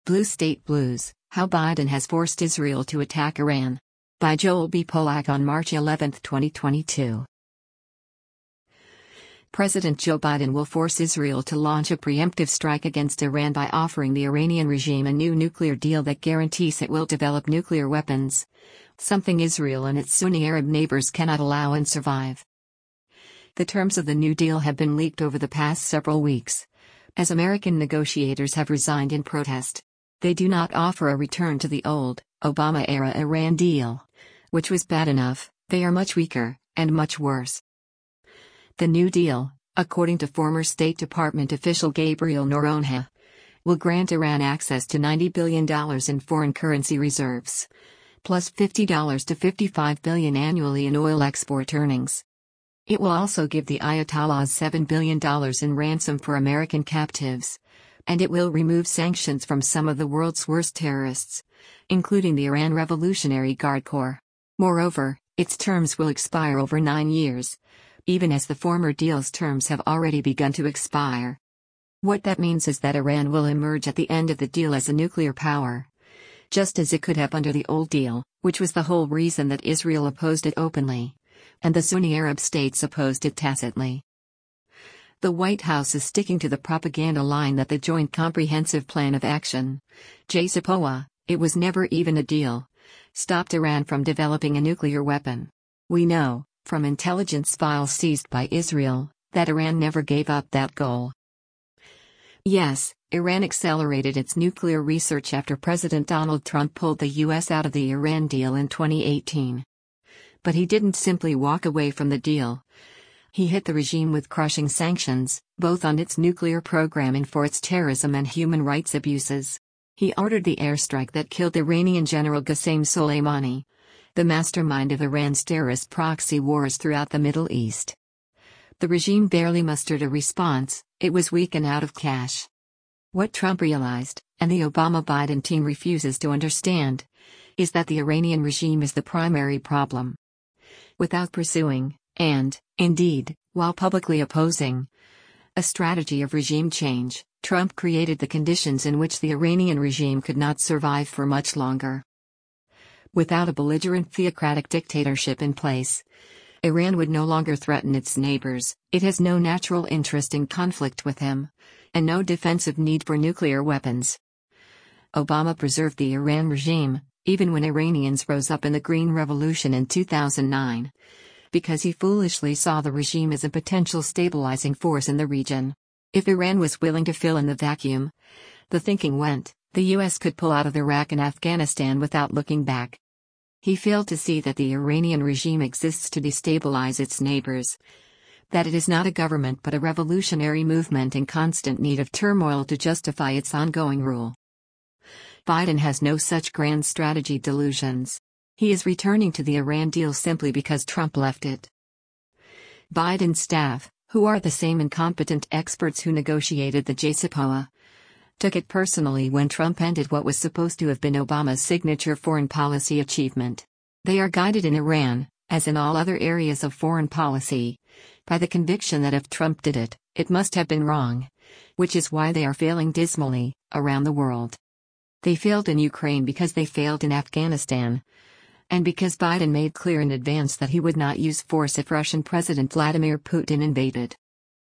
Blue State Blues: How Biden Has Forced Israel to Attack Iran. By Joel B. Polak on March 11, 2022. President Joe Biden will force Israel to launch a preemptive strike against Iran by offering the Iranian regime a new nuclear deal that guarantees it will develop nuclear weapons, something Israel and its Sunni Arab neighbors cannot allow and survive. The terms of the new deal have been leaked over the past several weeks, as American negotiators have resigned in protest. They do not offer a return to the old, Obama-era Iran deal, which was bad enough. They are much weaker, and much worse. The new deal, according to former State Department official Gabriel Noronha, will grant Iran access to $90 billion in foreign currency reserves, plus $50 to $55 billion annually in oil export earnings. It will also give the Ayatollahs $7 billion in ransom for American captives, and it will remove sanctions from some of the world's worst terrorists, including the Iran Revolutionary Guard Corps. Moreover, its terms will expire over 9 years, even as the former deal's terms have already begun to expire. What that means is that Iran will emerge at the end of the deal as a nuclear power, just as it could have under the old deal, which was the whole reason that Israel opposed it openly, and the Sunni Arab states opposed it tacitly. The White House is sticking to the propaganda line that the Joint Comprehensive Plan of Action, JCPOA, it was never even a deal, stopped Iran from developing a nuclear weapon. We know, from intelligence files seized by Israel, that Iran never gave up that goal. Yes, Iran accelerated its nuclear research after President Donald Trump pulled the U.S. out of the Iran deal in 2018. But he didn't simply walk away from the deal. He hit the regime with crushing sanctions, both on its nuclear program and for its terrorism and human rights abuses. He ordered the airstrike that killed Iranian General Qasem Soleimani, the mastermind of Iran's terrorist proxy wars throughout the Middle East. The regime barely mustered a response, it was weak and out of cash. What Trump realized, and the Obama-Biden team refuses to understand, is that the Iranian regime is the primary problem. Without pursuing, and, indeed, while publicly opposing, a strategy of regime change, Trump created the conditions in which the Iranian regime could not survive for much longer. Without a belligerent theocratic dictatorship in place, Iran would no longer threaten its neighbors. It has no natural interest in conflict with him, and no defensive need for nuclear weapons. Obama preserved the Iran regime, even when Iranians rose up in the Green Revolution in 2009, because he foolishly saw the regime as a potential stabilizing force in the region. If Iran was willing to fill in the vacuum, the thinking went, the U.S. could pull out of Iraq and Afghanistan without looking back. He failed to see that the Iranian regime exists to destabilize its neighbors, that it is not a government but a revolutionary movement in constant need of turmoil to justify its ongoing rule. Biden has no such grand strategy delusions. He is returning to the Iran deal simply because Trump left it. Biden's staff, who are the same incompetent experts who negotiated the JCPOA, took it personally when Trump ended what was supposed to have been Obama's signature foreign policy achievement. They are guided in Iran, as in all other areas of foreign policy, by the conviction that if Trump did it, it must have been wrong, which is why they are failing dismally, around the world. They failed in Ukraine because they failed in Afghanistan, and because Biden made clear in advance that he would not use force if Russian President Vladimir Putin invaded.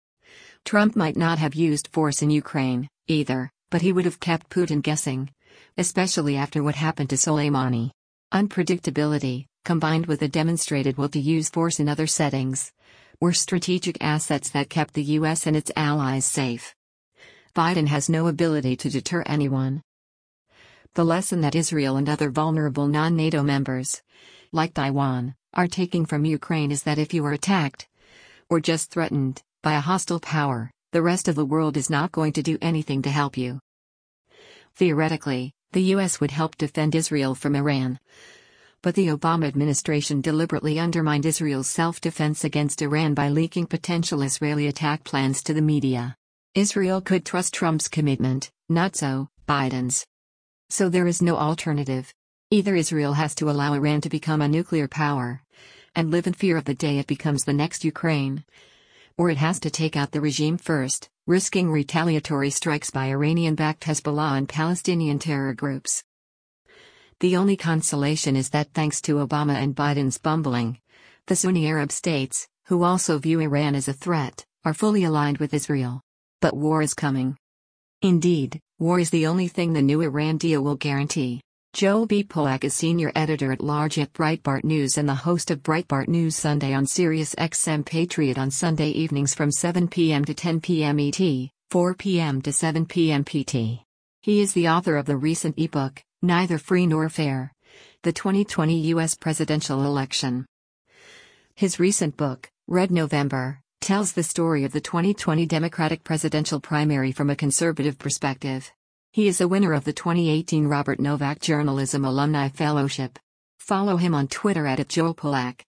Trump might not have used force in Ukraine, either, but he would have kept Putin guessing, especially after what happened to Soleimani. Unpredictability, combined with a demonstrated will to use force in other settings, were strategic assets that kept the U.S. and its allies safe. Biden has no ability to deter anyone. The lesson that Israel and other vulnerable non-NATO members, like Taiwan, are taking from Ukraine is that if you are attacked, or just threatened, by a hostile power, the rest of the world is not going to do anything to help you. Theoretically, the U.S. would help defend Israel from Iran. But the Obama administration deliberately undermined Israel's self-defense against Iran by leaking potential Israeli attack plans to the media. Israel could trust Trump's commitment, not so Biden's. So there is no alternative. Either Israel has to allow Iran to become a nuclear power, and live in fear of the day it becomes the next Ukraine, or it has to take out the regime first, risking retaliatory strikes by Iranian-backed Hezbollah and Palestinian terror groups. The only consolation is that thanks to Obama and Biden's bumbling, the Sunni Arab states, who also view Iran as a threat, are fully aligned with Israel. But war is coming. Indeed, war is the only thing the new Iran deal will guarantee. Joel B. Polak is senior editor-at-large at Breitbart News and the host of Breitbart News Sunday on Sirius XM Patriot on Sunday evenings from 7 p.m. to 10 p.m. ET, 4 p.m. to 7 p.m. PT. He is the author of the recent ebook, Neither Free Nor Fair: The 2020 U.S. Presidential Election. His recent book, Red November, tells the story of the 2020 Democratic presidential primary from a conservative perspective. He is a winner of the 2018 Robert Novak Journalism Alumni Fellowship. Follow him on Twitter @JoelPolak.